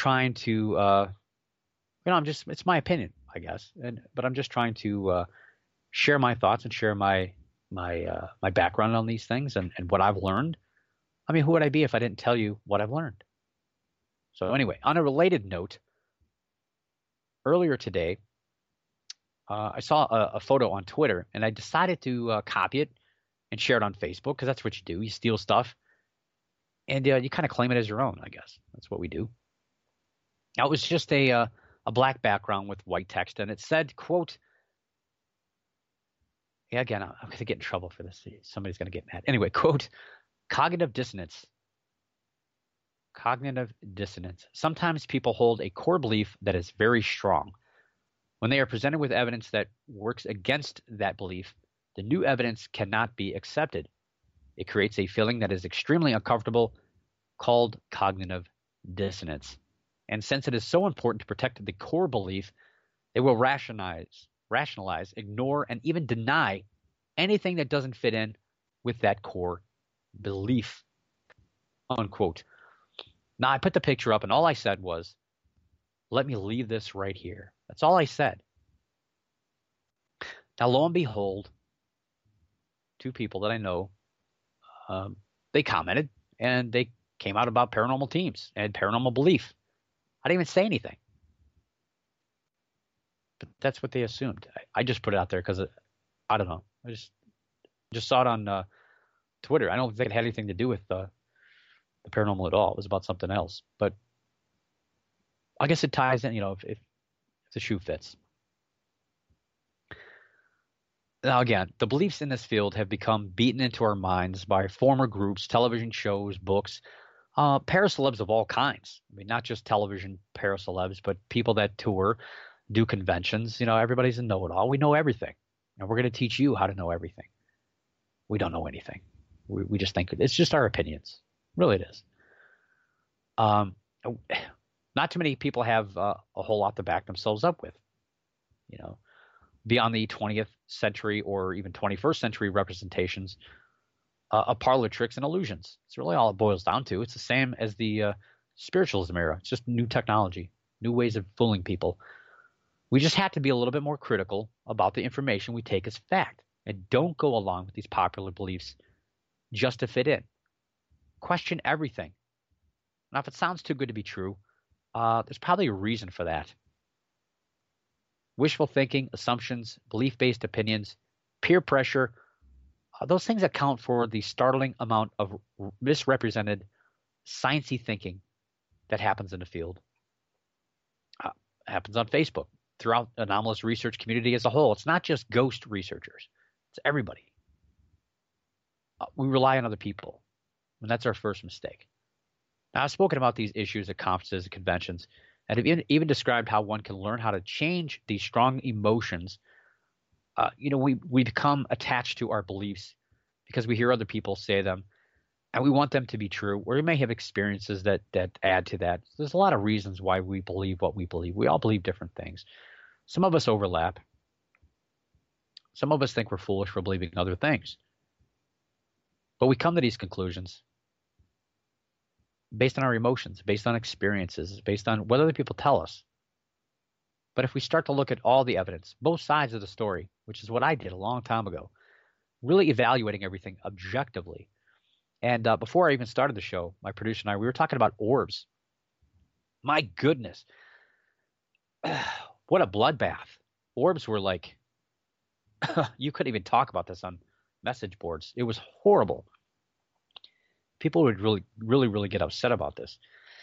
my opinion, I guess, but I'm just trying to share my thoughts and share my background on these things and what I've learned. I mean, who would I be if I didn't tell you what I've learned? So anyway, on a related note, earlier today, I saw a photo on Twitter, and I decided to copy it and share it on Facebook, because that's what you do. You steal stuff and you kind of claim it as your own, I guess. That's what we do. Now, it was just a black background with white text, and it said, quote, yeah, again, I'm going to get in trouble for this. Somebody's going to get mad. Anyway, quote, cognitive dissonance. Cognitive dissonance. Sometimes people hold a core belief that is very strong. When they are presented with evidence that works against that belief, the new evidence cannot be accepted. It creates a feeling that is extremely uncomfortable, called cognitive dissonance. And since it is so important to protect the core belief, they will rationalize, ignore, and even deny anything that doesn't fit in with that core belief, unquote. Now, I put the picture up, and all I said was, let me leave this right here. That's all I said. Now, lo and behold, two people that I know, they commented, and they came out about paranormal teams and paranormal belief. I didn't even say anything. But that's what they assumed. I just put it out there because, I don't know. I just saw it on Twitter. I don't think it had anything to do with the paranormal at all. It was about something else. But I guess it ties in, if the shoe fits. Now, again, the beliefs in this field have become beaten into our minds by former groups, television shows, books, paracelebs of all kinds. I mean, not just television paracelebs, but people that tour, do conventions. Everybody's a know-it-all. We know everything. And we're going to teach you how to know everything. We don't know anything. We just think it's just our opinions. Really, it is. Not too many people have a whole lot to back themselves up with. Beyond the 20th century or even 21st century representations of parlor tricks and illusions. It's really all it boils down to. It's the same as the spiritualism era. It's just new technology, new ways of fooling people. We just have to be a little bit more critical about the information we take as fact, and don't go along with these popular beliefs just to fit in. Question everything. Now, if it sounds too good to be true, there's probably a reason for that. Wishful thinking, assumptions, belief-based opinions, peer pressure, those things account for the startling amount of misrepresented sciencey thinking that happens in the field. Happens on Facebook, throughout the anomalous research community as a whole. It's not just ghost researchers. It's everybody. We rely on other people, and that's our first mistake. Now, I've spoken about these issues at conferences and conventions, and have even described how one can learn how to change these strong emotions. We become attached to our beliefs because we hear other people say them, and we want them to be true, or we may have experiences that add to that. There's a lot of reasons why we believe what we believe. We all believe different things. Some of us overlap. Some of us think we're foolish for believing other things. But we come to these conclusions based on our emotions, based on experiences, based on what other people tell us. But if we start to look at all the evidence, both sides of the story, which is what I did a long time ago, really evaluating everything objectively. And before I even started the show, my producer and I, we were talking about orbs. My goodness. What a bloodbath. Orbs were like, you couldn't even talk about this on message boards. It was horrible. People would really get upset about this.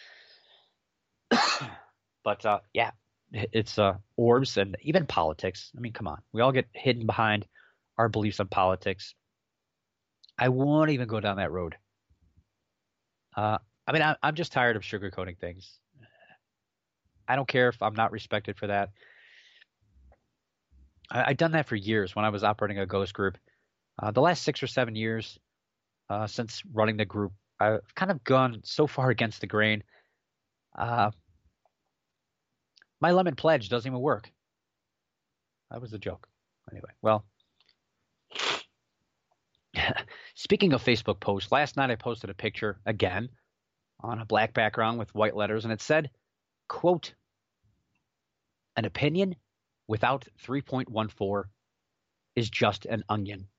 But yeah, it's orbs and even politics. I mean, come on. We all get hidden behind our beliefs on politics. I won't even go down that road. I'm just tired of sugarcoating things. I don't care if I'm not respected for that. I've done that for years when I was operating a ghost group. The last 6 or 7 years since running the group, I've kind of gone so far against the grain. My lemon pledge doesn't even work. That was a joke. Anyway, well, speaking of Facebook posts, last night I posted a picture again on a black background with white letters, and it said, quote, an opinion without 3.14 is just an onion.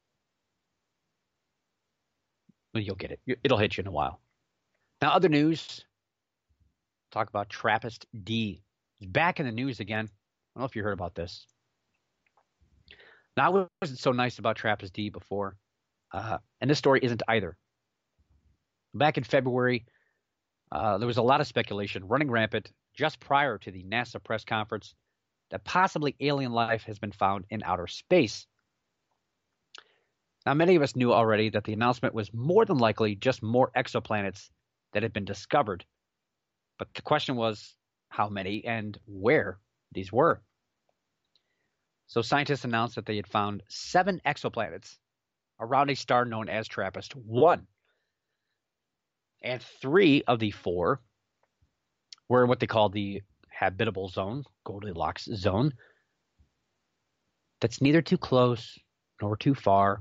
Well, you'll get it. It'll hit you in a while. Now, other news. Talk about Trappist D. He's back in the news again. I don't know if you heard about this. Now, I wasn't so nice about Trappist D before. And this story isn't either. Back in February, there was a lot of speculation running rampant just prior to the NASA press conference that possibly alien life has been found in outer space. Now, many of us knew already that the announcement was more than likely just more exoplanets that had been discovered. But the question was how many and where these were. So scientists announced that they had found 7 exoplanets around a star known as TRAPPIST-1. And 3 of the 4 were what they call the habitable zone, Goldilocks zone. That's neither too close nor too far,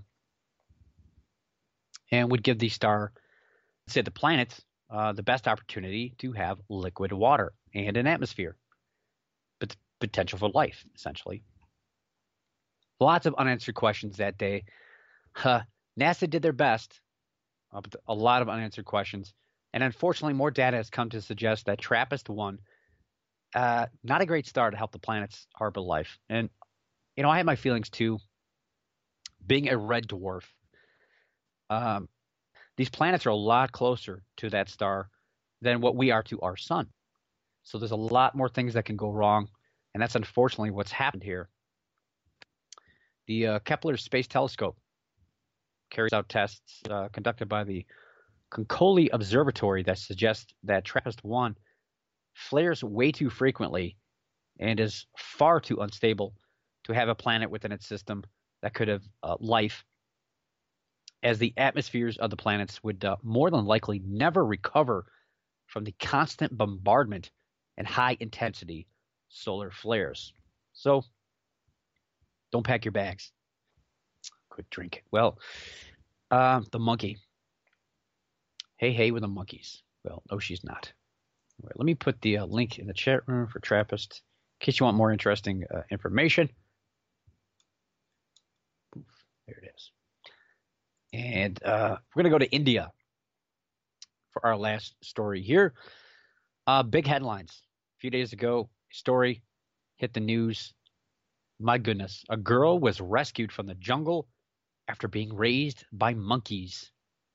and would give the star, say the planet, the best opportunity to have liquid water and an atmosphere, but potential for life, essentially. Lots of unanswered questions that day. NASA did their best, but a lot of unanswered questions. And unfortunately, more data has come to suggest that TRAPPIST-1, not a great star to help the planet's harbor life. And, I had my feelings too. Being a red dwarf, these planets are a lot closer to that star than what we are to our sun. So there's a lot more things that can go wrong. And that's unfortunately what's happened here. The Kepler Space Telescope carries out tests conducted by the Konkoly Observatory that suggests that TRAPPIST-1 flares way too frequently and is far too unstable to have a planet within its system that could have life, as the atmospheres of the planets would more than likely never recover from the constant bombardment and high-intensity solar flares. So don't pack your bags. Quick drink. Well, the monkey. Hey, with the monkeys. Well, no, she's not. All right, let me put the link in the chat room for TRAPPIST in case you want more interesting information. Oof, there it is. And we're going to go to India for our last story here. Big headlines. A few days ago, a story hit the news. My goodness, a girl was rescued from the jungle after being raised by monkeys.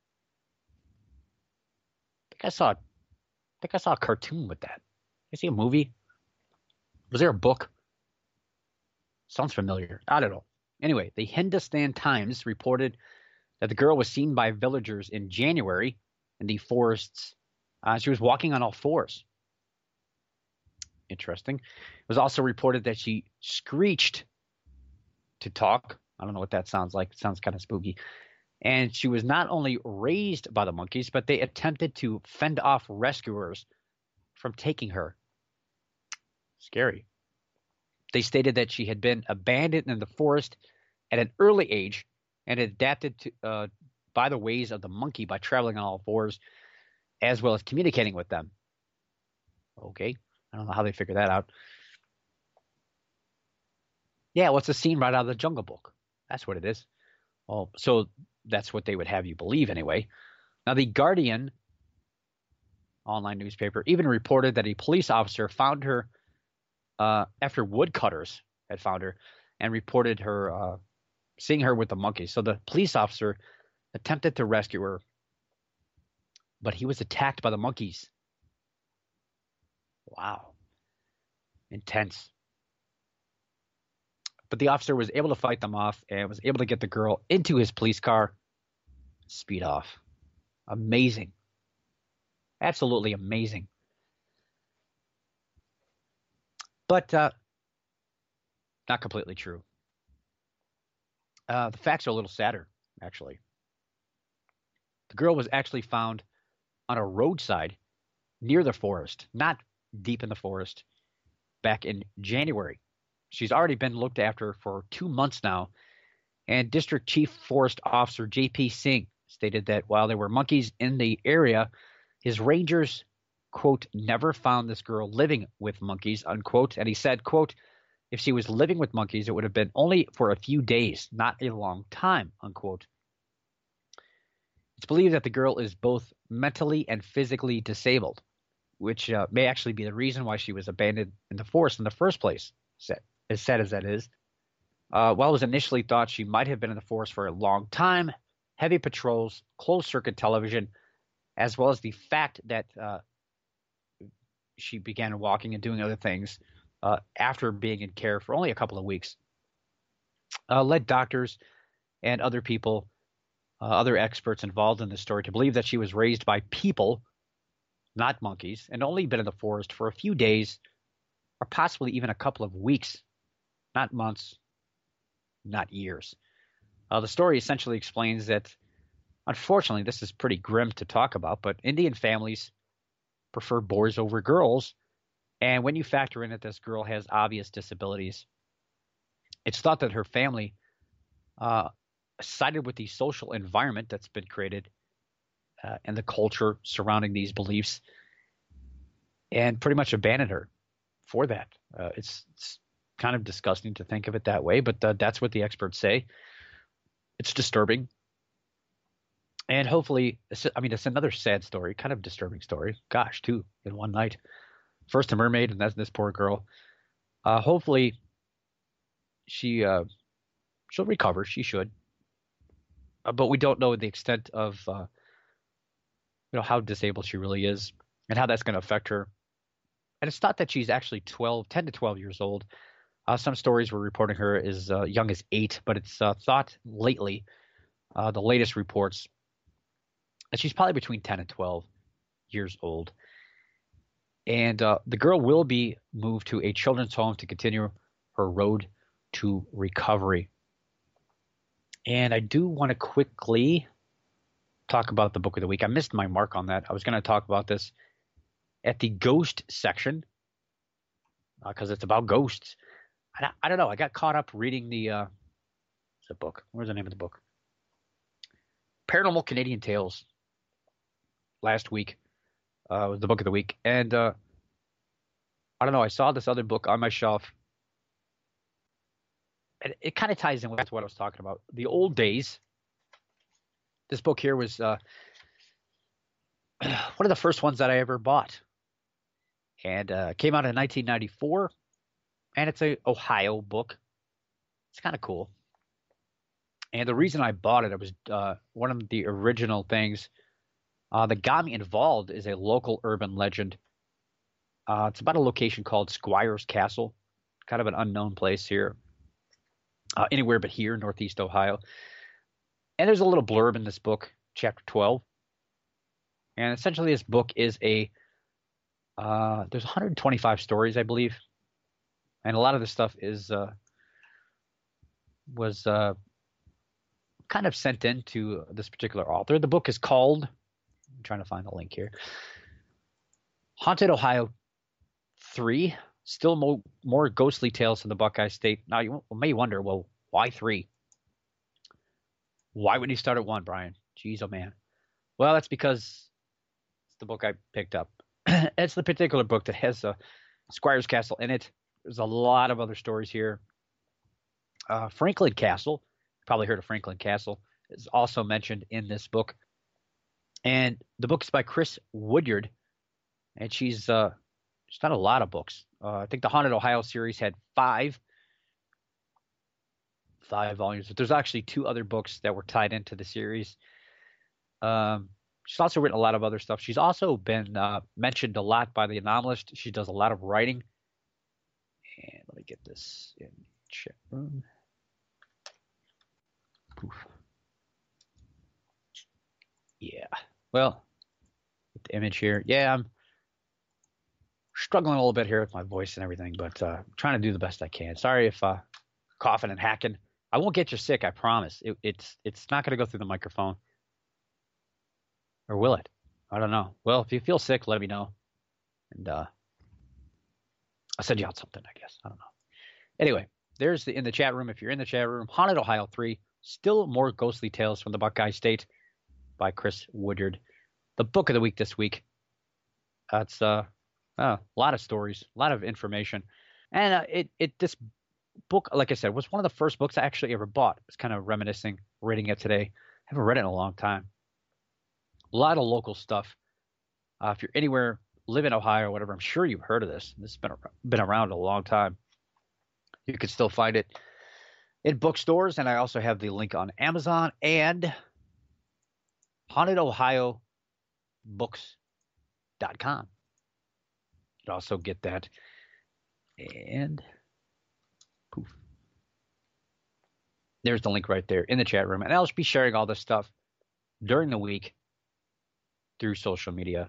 I think I saw a cartoon with that. Did I see a movie? Was there a book? Sounds familiar. I don't know. Anyway, the Hindustan Times reported that the girl was seen by villagers in January in the forests. She was walking on all fours. Interesting. It was also reported that she screeched to talk. I don't know what that sounds like. It sounds kind of spooky. And she was not only raised by the monkeys, but they attempted to fend off rescuers from taking her. Scary. They stated that she had been abandoned in the forest at an early age and adapted to, by the ways of the monkey by traveling on all fours, as well as communicating with them. Okay. I don't know how they figured that out. Yeah, well, it's a scene right out of the Jungle Book. That's what it is. Well, so that's what they would have you believe anyway. Now, the Guardian online newspaper even reported that a police officer found her after woodcutters had found her and reported her seeing her with the monkeys. So the police officer attempted to rescue her, but he was attacked by the monkeys. Wow. Intense. But the officer was able to fight them off and was able to get the girl into his police car, speed off. Amazing. Absolutely amazing. But not completely true. The facts are a little sadder, actually. The girl was actually found on a roadside near the forest, not deep in the forest, back in January. She's already been looked after for 2 months now, and District Chief Forest Officer J.P. Singh stated that while there were monkeys in the area, his rangers, quote, never found this girl living with monkeys, unquote, and he said, quote, if she was living with monkeys, it would have been only for a few days, not a long time, unquote. It's believed that the girl is both mentally and physically disabled, which may actually be the reason why she was abandoned in the forest in the first place, as sad as that is. While it was initially thought she might have been in the forest for a long time, heavy patrols, closed-circuit television, as well as the fact that she began walking and doing other things after being in care for only a couple of weeks, led doctors and other people, other experts involved in this story to believe that she was raised by people, not monkeys, and only been in the forest for a few days or possibly even a couple of weeks, not months, not years. The story essentially explains that, unfortunately, this is pretty grim to talk about, but Indian families prefer boys over girls. And when you factor in that this girl has obvious disabilities, it's thought that her family sided with the social environment that's been created and the culture surrounding these beliefs and pretty much abandoned her for that. It's kind of disgusting to think of it that way, but that's what the experts say. It's disturbing. And hopefully, I mean, it's another sad story, kind of disturbing story. Gosh, two in one night. First a mermaid, and that's this poor girl. Hopefully, she'll recover. She should. But we don't know the extent of how disabled she really is and how that's going to affect her. And it's thought that she's actually 10 to 12 years old. Some stories were reporting her as young as 8, but it's thought lately, the latest reports, that she's probably between 10 and 12 years old. And the girl will be moved to a children's home to continue her road to recovery. And I do want to quickly talk about the book of the week. I missed my mark on that. I was going to talk about this at the ghost section because it's about ghosts. I don't know. I got caught up reading the book. Where's the name of the book? Paranormal Canadian Tales. Last week was the book of the week. And I don't know. I saw this other book on my shelf. And it kind of ties in with what I was talking about. The Old Days. This book here was one of the first ones that I ever bought. And came out in 1994. And it's an Ohio book. It's kind of cool. And the reason I bought it was one of the original things that got me involved is a local urban legend. It's about a location called Squires Castle, kind of an unknown place here, anywhere but here, Northeast Ohio. And there's a little blurb in this book, chapter 12. And essentially this book is there's 125 stories, I believe. And a lot of this stuff was kind of sent in to this particular author. The book is called, I'm trying to find the link here, Haunted Ohio 3, Still More Ghostly Tales from the Buckeye State. Now, you may wonder, well, why 3? Why would you start at 1, Brian? Jeez, oh man. Well, that's because it's the book I picked up. It's the particular book that has Squires Castle in it. There's a lot of other stories here. Franklin Castle, probably heard of Franklin Castle, is also mentioned in this book. And the book is by Chris Woodyard, and she's done a lot of books. I think the Haunted Ohio series had 5 volumes, but there's actually 2 other books that were tied into the series. She's also written a lot of other stuff. She's also been mentioned a lot by The Anomalist. She does a lot of writing. And let me get this in chat room. Poof. Yeah. Well, get the image here. Yeah, I'm struggling a little bit here with my voice and everything, but trying to do the best I can. Sorry if coughing and hacking. I won't get you sick, I promise. It's not going to go through the microphone. Or will it? I don't know. Well, if you feel sick, let me know. And I'll send you out something, I guess. I don't know. Anyway, there's in the chat room. If you're in the chat room, Haunted Ohio 3, Still More Ghostly Tales from the Buckeye State by Chris Woodyard. The book of the week this week. It's a lot of stories, a lot of information. And this book, like I said, was one of the first books I actually ever bought. It's kind of reminiscing, reading it today. I haven't read it in a long time. A lot of local stuff. If you're anywhere, live in Ohio or whatever, I'm sure you've heard of this. This has been around a long time. You can still find it in bookstores, and I also have the link on Amazon and HauntedOhioBooks.com. You can also get that. And poof. There's the link right there in the chat room. And I'll be sharing all this stuff during the week through social media.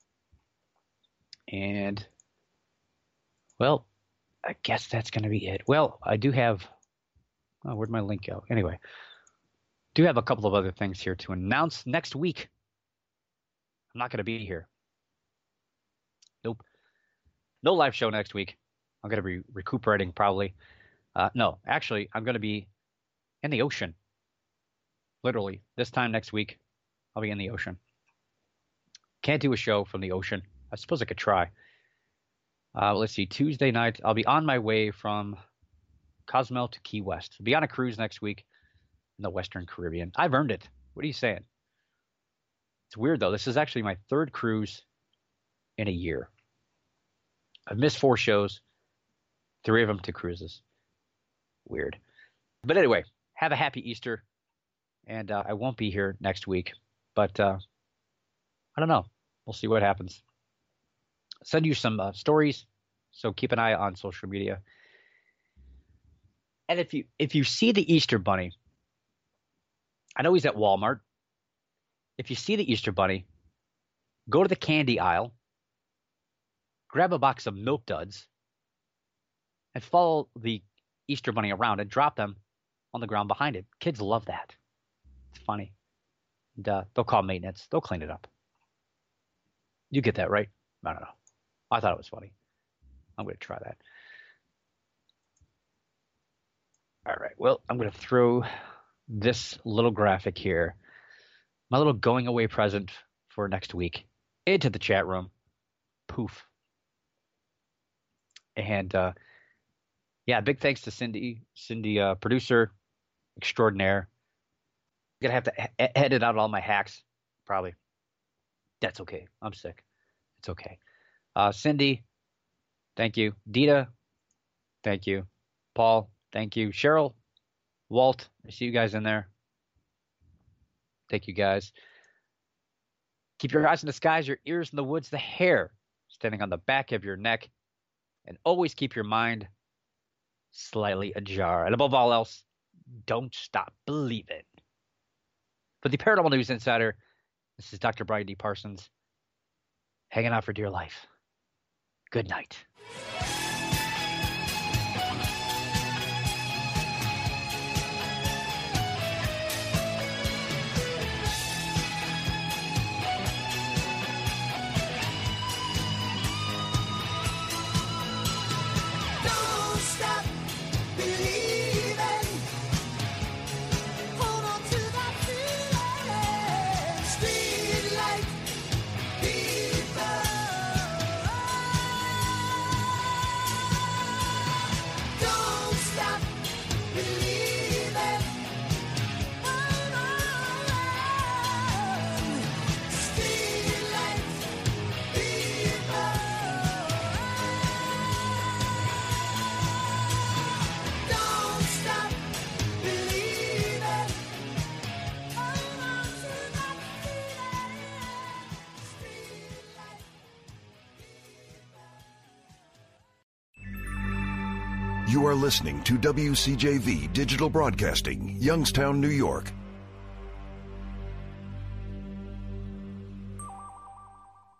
And, well, I guess that's going to be it. Well, I do have – where'd my link go? Anyway, do have a couple of other things here to announce. Next week, I'm not going to be here. Nope. No live show next week. I'm going to be recuperating probably. No, actually, I'm going to be in the ocean. Literally, this time next week, I'll be in the ocean. Can't do a show from the ocean. I suppose I could try. Let's see. Tuesday night, I'll be on my way from Cozumel to Key West. I'll be on a cruise next week in the Western Caribbean. I've earned it. What are you saying? It's weird, though. This is actually my third cruise in a year. I've missed 4 shows, 3 of them to cruises. Weird. But anyway, have a happy Easter. And I won't be here next week. But I don't know. We'll see what happens. Send you some stories, so keep an eye on social media. And if you see the Easter Bunny, I know he's at Walmart. If you see the Easter Bunny, go to the candy aisle, grab a box of Milk Duds, and follow the Easter Bunny around and drop them on the ground behind it. Kids love that. It's funny. And, they'll call maintenance. They'll clean it up. You get that, right? I don't know. I thought it was funny. I'm going to try that. All right. Well, I'm going to throw this little graphic here, my little going away present for next week, into the chat room. Poof. And, yeah, big thanks to Cindy, producer extraordinaire. I'm going to have to edit out all my hacks, probably. That's okay. I'm sick. It's okay. Cindy, thank you. Dita, thank you. Paul, thank you. Cheryl, Walt, I see you guys in there. Thank you, guys. Keep your eyes in the skies, your ears in the woods, the hair standing on the back of your neck, and always keep your mind slightly ajar. And above all else, don't stop believing. For the Paranormal News Insider, this is Dr. Brian D. Parsons, hanging out for dear life. Good night. You are listening to WCJV Digital Broadcasting, Youngstown, New York.